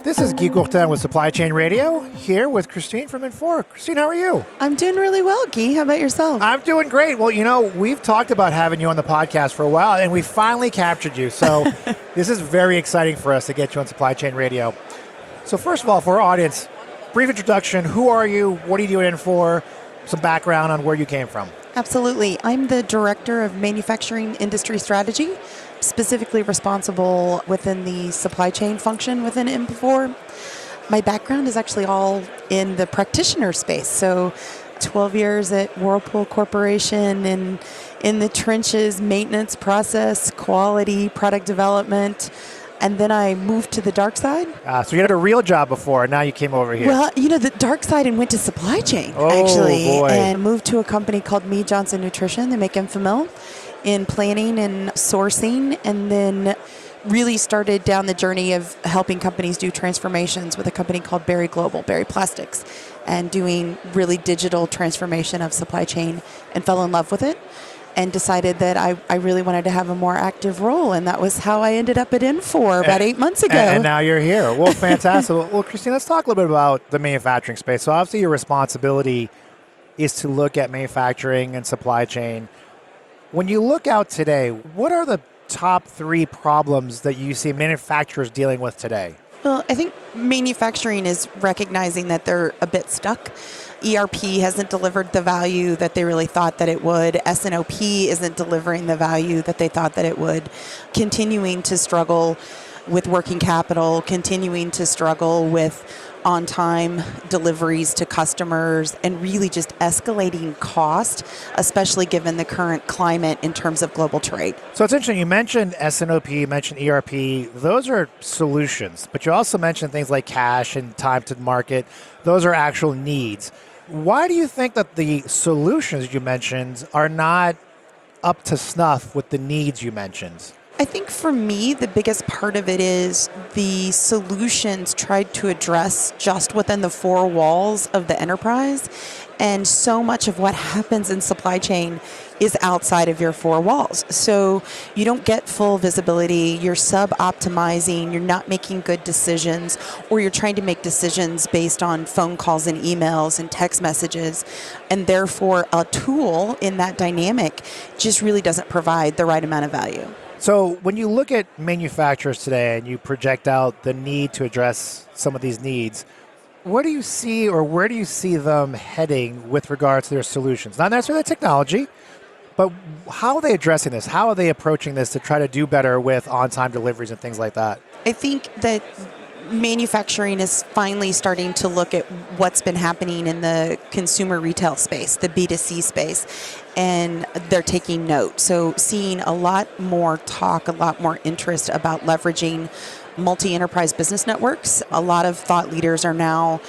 This is Guy Courtin with Supply Chain Radio, here with Christine from Infor. Christine, how are you? I'm doing really well, Guy. How about yourself? I'm doing great. Well, you know, we've talked about having you on the podcast for a while, and we finally captured you. So this is very exciting for us to get you on Supply Chain Radio. So first of all, for our audience, brief introduction. Who are you? What are you doing Infor? Some background on where you came from. Absolutely. I'm the Director of Manufacturing Industry Strategy, specifically responsible within the supply chain function within Infor. My background is actually all in the practitioner space. So 12 years at Whirlpool Corporation and in the trenches, maintenance process, quality, product development. And then I moved to the dark side. So you had a real job before, and now you came over here. Well, you know, the dark side and went to supply chain, actually. Boy. And moved to a company called Mead Johnson Nutrition. They make Enfamil in planning and sourcing, and then really started down the journey of helping companies do transformations with a company called Berry Global, Berry Plastics, and doing really digital transformation of supply chain, and fell in love with it. And decided that I really wanted to have a more active role. And that was how I ended up at Infor about 8 months ago. And now you're here. Well, fantastic. Well, Christine, let's talk a little bit about the manufacturing space. So obviously your responsibility is to look at manufacturing and supply chain. When you look out today, what are the top 3 problems that you see manufacturers dealing with today? Well, I think manufacturing is recognizing that they're a bit stuck. ERP hasn't delivered the value that they really thought that it would. S&OP isn't delivering the value that they thought that it would. Continuing to struggle with working capital, continuing to struggle with on-time deliveries to customers, and really just escalating cost, especially given the current climate in terms of global trade. So it's interesting. You mentioned S&OP, you mentioned ERP. Those are solutions, but you also mentioned things like cash and time to market. Those are actual needs. Why do you think that the solutions you mentioned are not up to snuff with the needs you mentioned? I think for me, the biggest part of it is the solutions tried to address just within the 4 walls of the enterprise. And so much of what happens in supply chain is outside of your 4 walls. So you don't get full visibility, you're sub-optimizing, you're not making good decisions, or you're trying to make decisions based on phone calls and emails and text messages. And therefore, a tool in that dynamic just really doesn't provide the right amount of value. So when you look at manufacturers today and you project out the need to address some of these needs, what do you see, or where do you see them heading with regards to their solutions? Not necessarily the technology, but how are they addressing this? How are they approaching this to try to do better with on-time deliveries and things like that? I think that manufacturing is finally starting to look at what's been happening in the consumer retail space, the B2C space, and they're taking note. So seeing a lot more talk, a lot more interest about leveraging multi-enterprise business networks. A lot of thought leaders are now,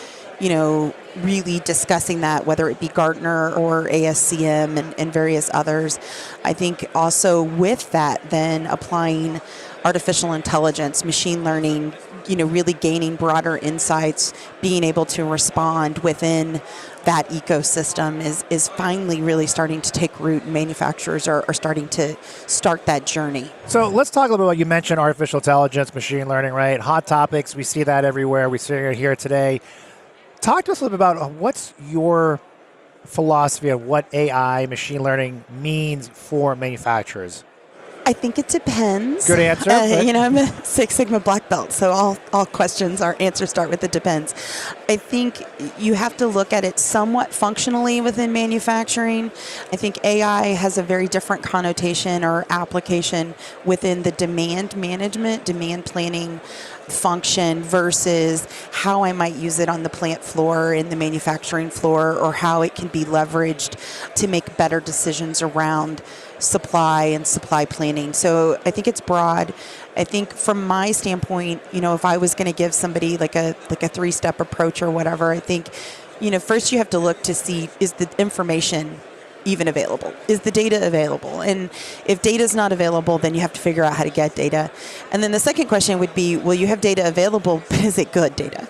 really discussing that, whether it be Gartner or ASCM and various others. I think also with that, then applying artificial intelligence, machine learning, really gaining broader insights, being able to respond within that ecosystem is finally really starting to take root, and manufacturers are starting to start that journey. So let's talk a little bit about, you mentioned artificial intelligence, machine learning, right? Hot topics, we see that everywhere. We see it here today. Talk to us a little bit about what's your philosophy of what AI, machine learning means for manufacturers. I think it depends. Good answer. I'm a Six Sigma black belt, so all questions, our answers start with it depends. I think you have to look at it somewhat functionally within manufacturing. I think AI has a very different connotation or application within the demand management, demand planning function versus how I might use it on the plant floor, in the manufacturing floor, or how it can be leveraged to make better decisions around supply and supply planning. So I think it's broad. I think from my standpoint, if I was going to give somebody like a 3-step approach or whatever, I think, first you have to look to see, is the information even available? Is the data available? And if data is not available, then you have to figure out how to get data. And then the second question would be, well, you have data available, but is it good data?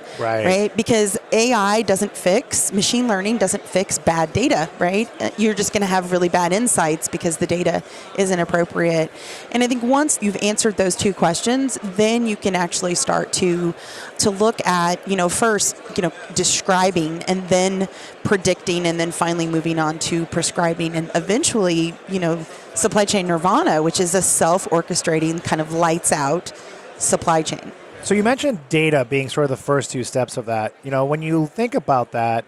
Right. Because AI doesn't fix, machine learning doesn't fix bad data, right? You're just going to have really bad insights because the data isn't appropriate. And I think once you've answered those two questions, then you can actually start to look at, first, describing and then predicting and then finally moving on to prescribing and eventually, supply chain nirvana, which is a self-orchestrating kind of lights out supply chain. So you mentioned data being sort of the first two steps of that. When you think about that,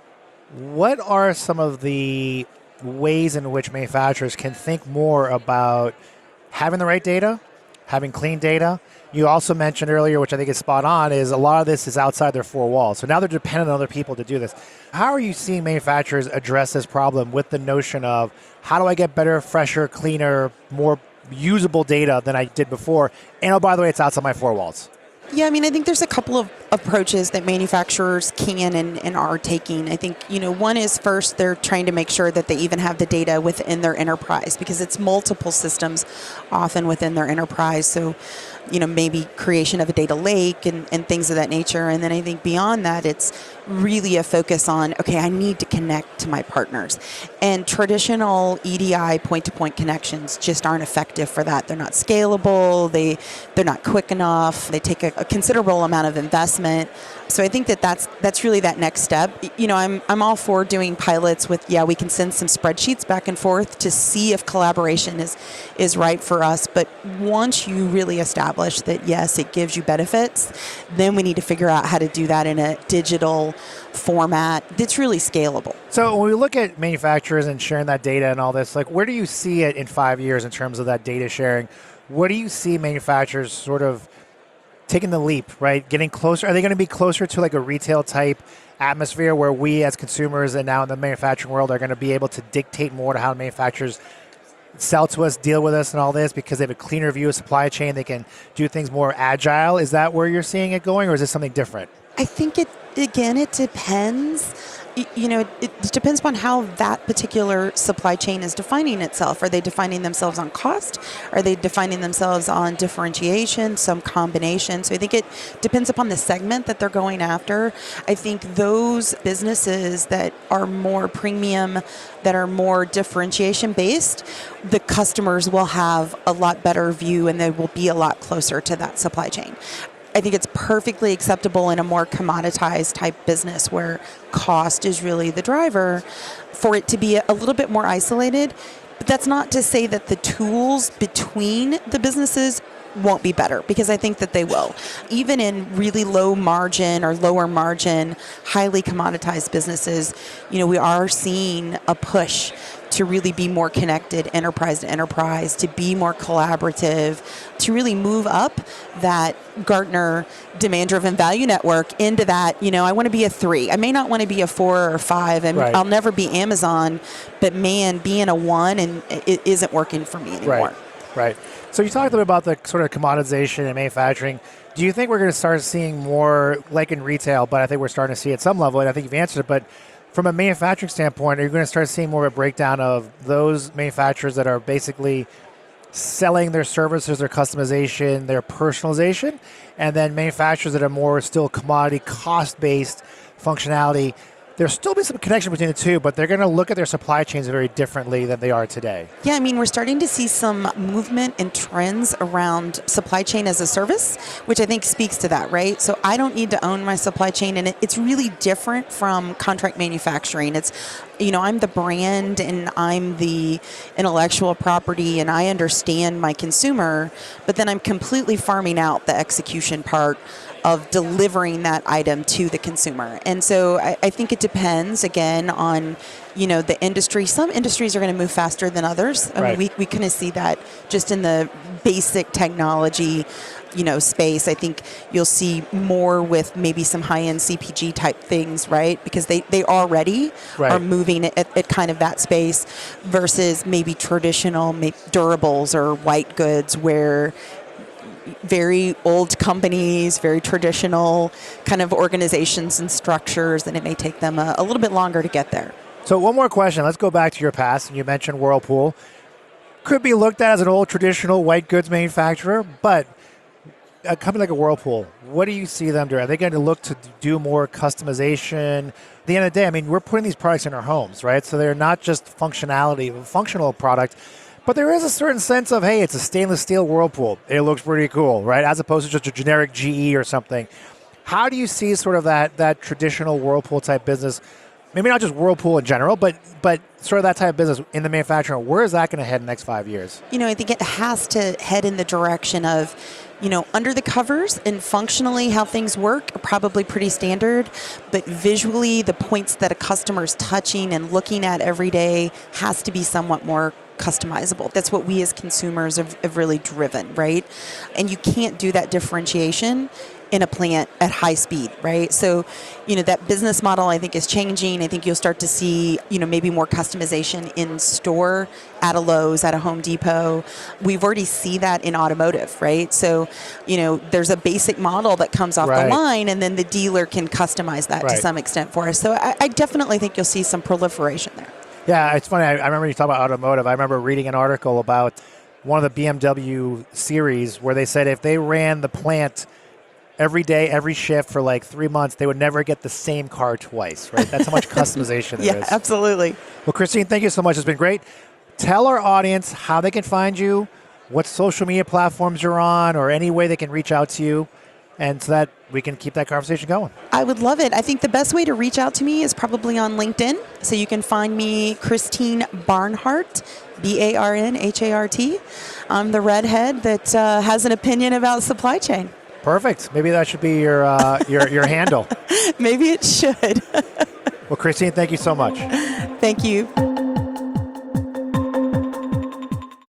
what are some of the ways in which manufacturers can think more about having the right data, having clean data? You also mentioned earlier, which I think is spot on, is a lot of this is outside their four walls. So now they're dependent on other people to do this. How are you seeing manufacturers address this problem with the notion of how do I get better, fresher, cleaner, more usable data than I did before? And oh, by the way, it's outside my four walls. Yeah, I think there's a couple of approaches that manufacturers can and are taking. I think, one is first they're trying to make sure that they even have the data within their enterprise because it's multiple systems often within their enterprise. So, maybe creation of a data lake and things of that nature. And then I think beyond that, it's really a focus on, okay, I need to connect to my partners. And traditional EDI point-to-point connections just aren't effective for that. They're not scalable. They're not quick enough. They take a considerable amount of investment. So I think that's really that next step. I'm all for doing pilots with, we can send some spreadsheets back and forth to see if collaboration is right for us. But once you really establish that, yes, it gives you benefits, then we need to figure out how to do that in a digital format that's really scalable. So when we look at manufacturers and sharing that data and all this, like where do you see it in 5 years in terms of that data sharing? What do you see manufacturers sort of taking the leap, right? Getting closer? Are they going to be closer to like a retail type atmosphere where we as consumers and now in the manufacturing world are going to be able to dictate more to how manufacturers sell to us, deal with us and all this because they have a cleaner view of supply chain? They can do things more agile. Is that where you're seeing it going, or is it something different? I think it depends. It depends upon how that particular supply chain is defining itself. Are they defining themselves on cost? Are they defining themselves on differentiation, some combination? So I think it depends upon the segment that they're going after. I think those businesses that are more premium, that are more differentiation based, the customers will have a lot better view and they will be a lot closer to that supply chain. I think it's perfectly acceptable in a more commoditized type business where cost is really the driver for it to be a little bit more isolated. But that's not to say that the tools between the businesses won't be better, because I think that they will. Even in really low margin or lower margin, highly commoditized businesses, we are seeing a push to really be more connected enterprise to enterprise, to be more collaborative, to really move up that Gartner demand-driven value network into that, I want to be a 3. I may not want to be a 4 or 5, and right. I'll never be Amazon, but man, being a 1 and it isn't working for me anymore. Right. So you talked a little bit about the sort of commoditization and manufacturing. Do you think we're going to start seeing more, like in retail, but I think we're starting to see at some level, and I think you've answered it, but from a manufacturing standpoint, are you going to start seeing more of a breakdown of those manufacturers that are basically selling their services, their customization, their personalization, and then manufacturers that are more still commodity cost-based functionality? There'll still be some connection between the two, but they're going to look at their supply chains very differently than they are today. Yeah, we're starting to see some movement and trends around supply chain as a service, which I think speaks to that, right? So I don't need to own my supply chain, and it's really different from contract manufacturing. It's, I'm the brand and I'm the intellectual property and I understand my consumer, but then I'm completely farming out the execution part of delivering that item to the consumer. And so I think it depends, again, on, the industry. Some industries are going to move faster than others. Right. We kind of see that just in the basic technology, space. I think you'll see more with maybe some high-end CPG type things, right? Because they already are moving at kind of that space versus maybe traditional durables or white goods where very old companies, very traditional kind of organizations and structures, and it may take them a little bit longer to get there. So one more question. Let's go back to your past. You mentioned Whirlpool. Could be looked at as an old traditional white goods manufacturer, but A company like a Whirlpool, what do you see them doing? Are they going to look to do more customization? At the end of the day, I mean, we're putting these products in our homes, right? So they're not just functionality, a functional product, but there is a certain sense of, hey, it's a stainless steel Whirlpool. It looks pretty cool, right? As opposed to just a generic GE or something. How do you see sort of that traditional Whirlpool type business? Maybe not just Whirlpool in general, but sort of that type of business in the manufacturing. Where is that going to head in the next 5 years? I think it has to head in the direction of, under the covers and functionally how things work are probably pretty standard, but visually the points that a customer's touching and looking at every day has to be somewhat more customizable. That's what we as consumers have really driven, right? And you can't do that differentiation in a plant at high speed, right? So, that business model I think is changing. I think you'll start to see, maybe more customization in store at a Lowe's, at a Home Depot. We've already see that in automotive, right? So, there's a basic model that comes off the line and then the dealer can customize that to some extent for us. So I definitely think you'll see some proliferation there. Yeah, it's funny. I remember you talk about automotive. I remember reading an article about one of the BMW series where they said if they ran the plant every day, every shift for like 3 months, they would never get the same car twice, right? That's how much customization there is. Yeah, absolutely. Well, Christine, thank you so much. It's been great. Tell our audience how they can find you, what social media platforms you're on, or any way they can reach out to you, and so that we can keep that conversation going. I would love it. I think the best way to reach out to me is probably on LinkedIn. So you can find me Christine Barnhart, Barnhart. I'm the redhead that has an opinion about supply chain. Perfect. Maybe that should be your handle. Maybe it should. Well, Christine, thank you so much. Thank you.